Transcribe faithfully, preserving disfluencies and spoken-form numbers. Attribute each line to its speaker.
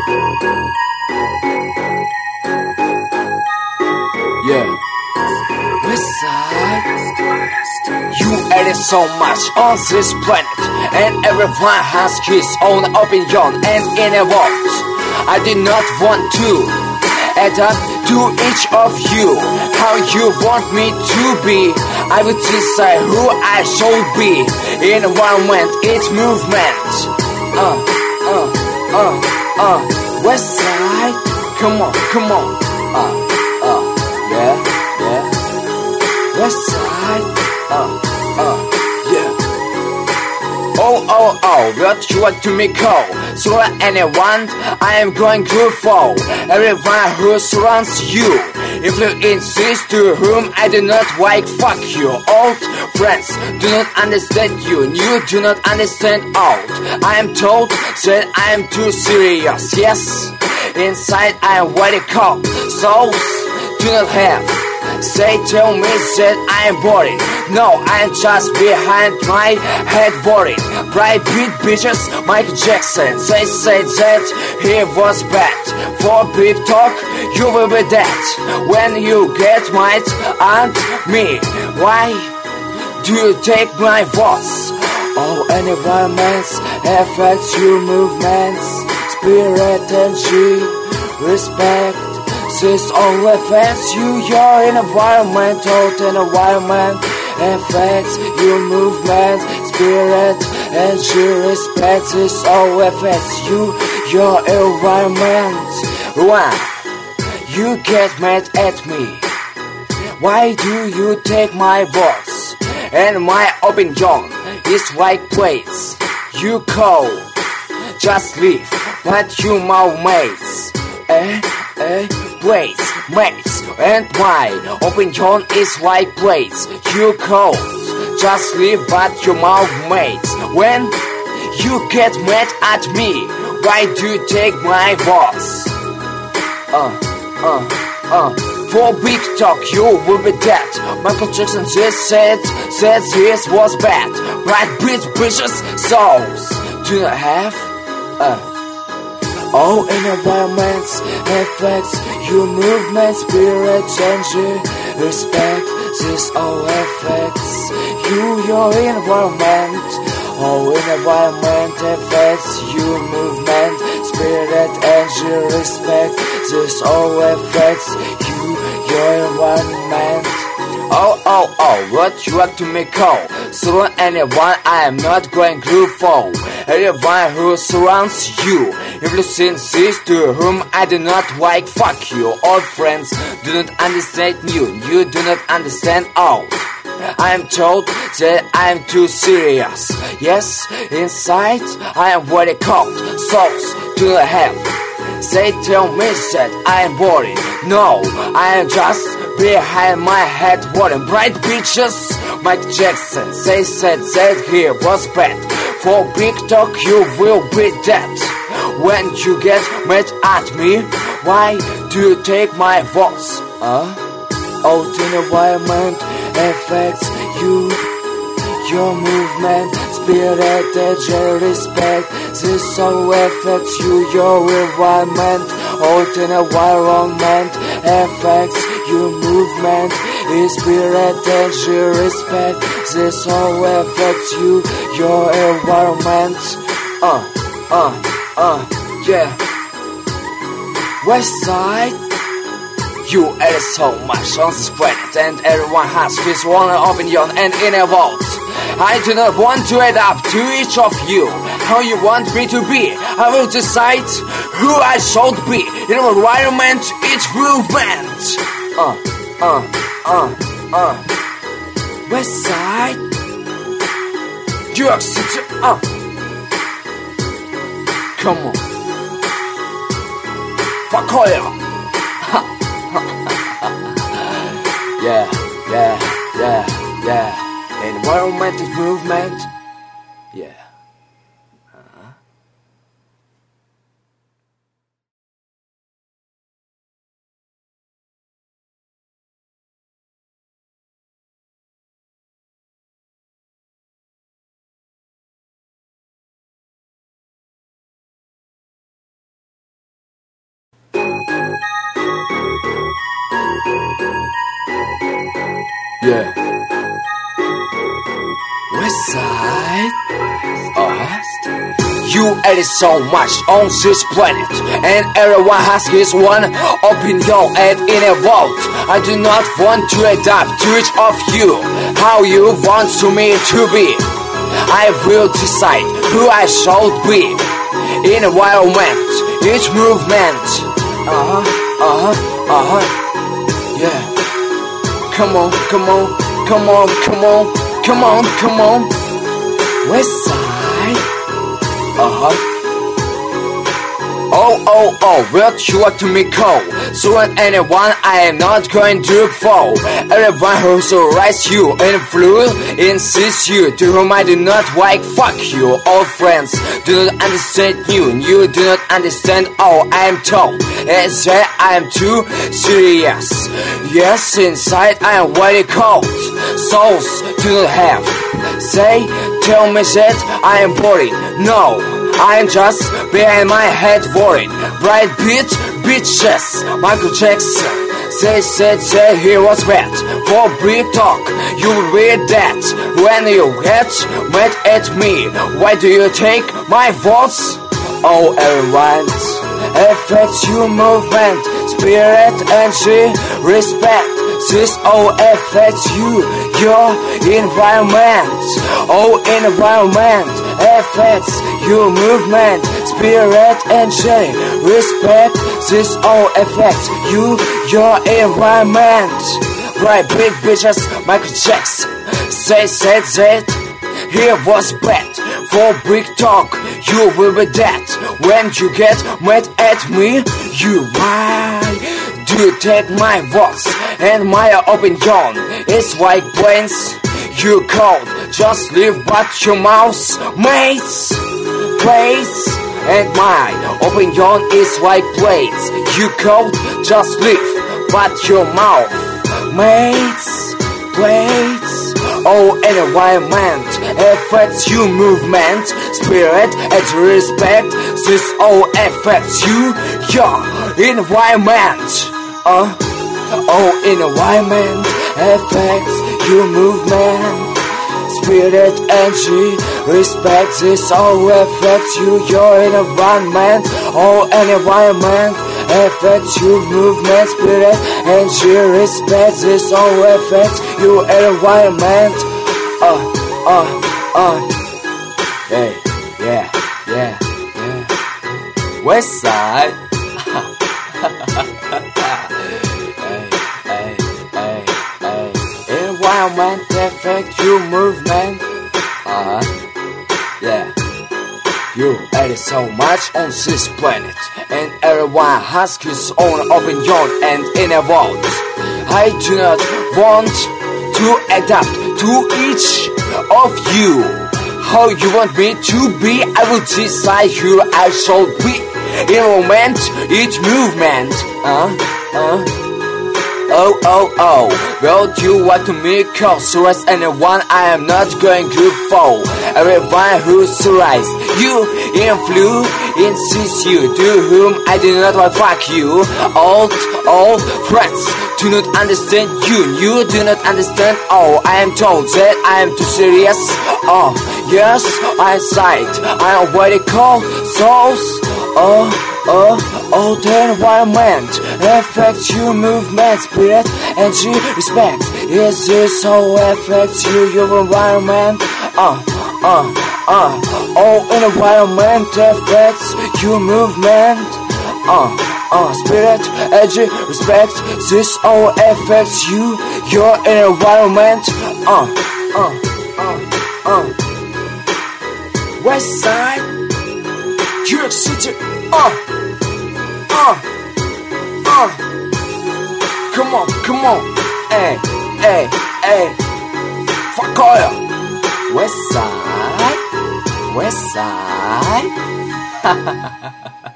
Speaker 1: Yeah. Westside. You added so much on this planet, and everyone has his own opinion and inner world. I did not want to adapt to each of you. How you want me to be, I would decide who I should be. Environment, it's movement. Uh, uh, uh, uh. Westside, come on, come on. Uh, uh, yeah, yeah. Westside, uh, uh, yeah. Oh, oh, oh, what you want to me call? So anyone, I am going to fall. Everyone who surrounds you influences to whom I do not like. Fuck you, old friends do not understand you, and you do not understand old. I am told that I am too serious. Yes, inside I am very cold. Souls do not have. They tell me that I am boring. No, I am just behind my head boring. Bright beat bitches, Michael Jackson. They said that he was bad. For big talk, you will be dead when you get mad at me. Why do you take my voice? All environments affects your movements, spirit, energy, respect. This all affects you, your environment, total environment affects your movement, spirit, and your respect. This all affects you, your environment. Why you get mad at me? Why do you take my words and my opinion is right place? You call, just leave, but you mouth mates. Eh, eh, place, mates, and my opinion is right place. You call, just leave, but your mouth mates. When you get mad at me, why do you take my voice? Uh, uh, uh. For big talk, you will be dead. Michael Jackson just said that this was bad. Bright bitch, bitches, souls do not have. Uh. All environments affects your movement, spirit, energy, respect. This all affects you, your environment. All environment affects your movement, spirit, energy, respect. This all affects you, your environment. Oh, oh, oh, what you want to me call? So anyone, I am not going to fall. Everyone who surrounds you influences to whom I do not like. Fuck you, old friends do not understand you, you do not understand old. I am told that I am too serious. Yes, inside I am very cold. Souls do not have. They tell me that I am boring. No, I am just behind my head boring. Bright bitches, Mike Jackson. They said that he was bad. For big talk, you will be dead when you get mad at me. Why do you take my voice? Uh? Out in environment affects you, your movement, spirit, energy, respect. This all affects you, your environment. Out in environment affects your movement, spirit, energy, respect. This all affects you, your environment. Uh, uh, uh, yeah. Westside. You added so much on this planet, and everyone has his own opinion and inner world. I do not want to adapt to each of you. How you want me to be, I will decide who I should be. In an environment, it's movement. Uh, uh, uh, uh. Westside, New York City. Uh. Come on, fuck all ya. Yeah, yeah, yeah, yeah. Environment is movement. Yeah. yeah. West side, uh-huh. You added so much on this planet, and everyone has his one opinion and in a vote. I do not want to adapt to each of you, how you want to me to be. I will decide who I shall be. In environment, each movement, uh-huh, uh-huh, uh-huh, yeah. Come on, come on, come on, come on, come on, come on. West side, uh-huh. Oh, oh, oh, what you want to me call? So and anyone I am not going to fall. Everyone who surrounds you and flew insists you, to whom I do not like, fuck you. All friends do not understand you, and you do not understand all I am told. And say I am too serious. Yes, inside I am very cold. Souls do not have. Say, tell me that I am boring. No, I am just behind my head worried. Bright bitch, bitches, Michael Jackson. They said that he was bad. For brief talk, you will read that. When you get mad at me, why do you take my voice? Oh, everyone, affects your movement, spirit, energy, respect. This all affects you, your environment. Oh, environment affects your movement, spirit, energy, respect. This all affects you, your environment. Right, big bitches, Michael Jackson. Say, said that he was bad. For big talk, you will be dead. When you get mad at me, you why do you take my voice and my opinion? It's like brains you cold, just leave but your mouth, mates, plates. And my opinion is like blades. You cold, just leave but your mouth, mates, plates. Oh, environment affects you movement, spirit, and respect. This all affects you, your environment. Uh, oh, environment affects your movement, spirit, energy, respect. This all affects you, your environment. Oh, environment affects your movement, spirit, energy, respect. This all affects your environment. Uh, uh, uh. Hey, yeah, yeah, yeah. West side. Hey, hey, hey, hey. Environment affect your movement. Uh huh. Yeah. You added so much on this planet, and everyone has his own opinion and inner vote. I do not want to adapt to each of you. How you want me to be, I will decide who I shall be. In moment, each movement. Uh, uh. Oh, oh, oh, well, you want to make cause surprise anyone I am not going to fall. Everyone who surprised you, influence, insists you, to whom I do not want fuck you. All, all friends do not understand you, you do not understand all. I am told that I am too serious. Oh, yes, I sight, I am what they call souls. Oh, oh, oh, the environment affects your movement, spirit, energy, respect. Is this how affects you, your environment? Uh, uh, uh, oh, environment affects your movement. Uh, uh, spirit, energy, respect. This all affects you, your environment. Uh, uh, uh, uh. West side, New York City. Uh, uh, uh. Come on, come on. Hey, hey, hey. Fuck oil. West side, West side.